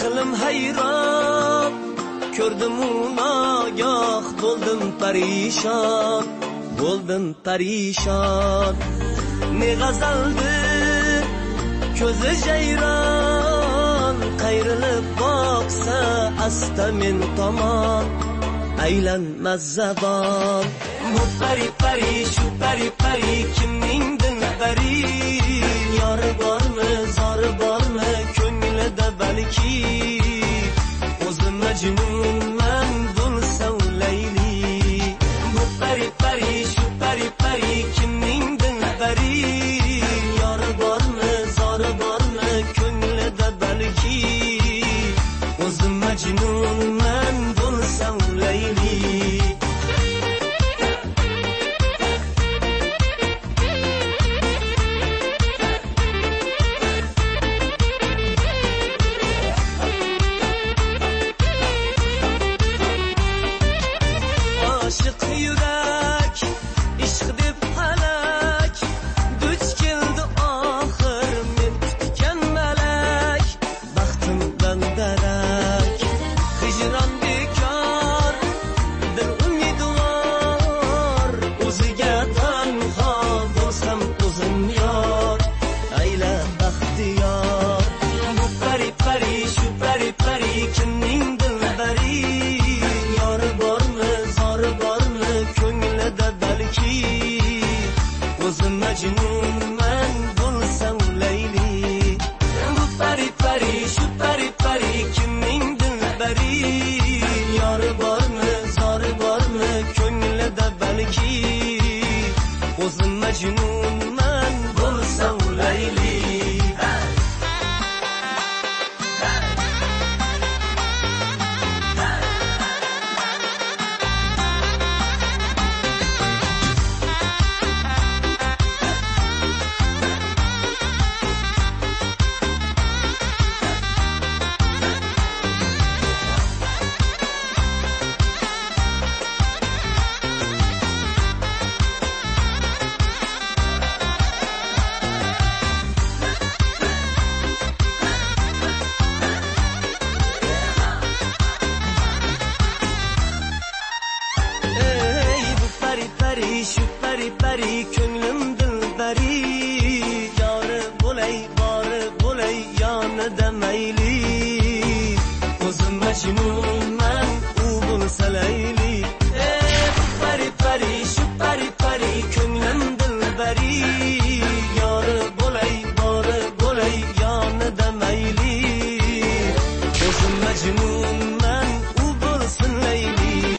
aqlim hayron, ko'rdim nagah, bo'ldim parishon, bo'ldim parishon. Ne g'azaldir ko'zi jayron, qayrilib boqsa asta men tomon, aylanmas zabon. Bu pari pari, shu pari pari, kimning dilbari? Yori bormi, zori bormi, ko'nglida balki o'zi majnunman bo'lsa Layli. Bu pari pari, shu pari pari, kimning dilbari? Yori bormi, zori bormi, ko'nglida balki o'zi majnunman bo'lsa Layli. Majnunman bo'lsam Layli. Bu pari pari, shu pari pari, kimning dilbari? Yori bormi, zori bormi, ko'nglida balki o'zim majnunman bo'lsam Layli. Şu pari pari, ko'nglim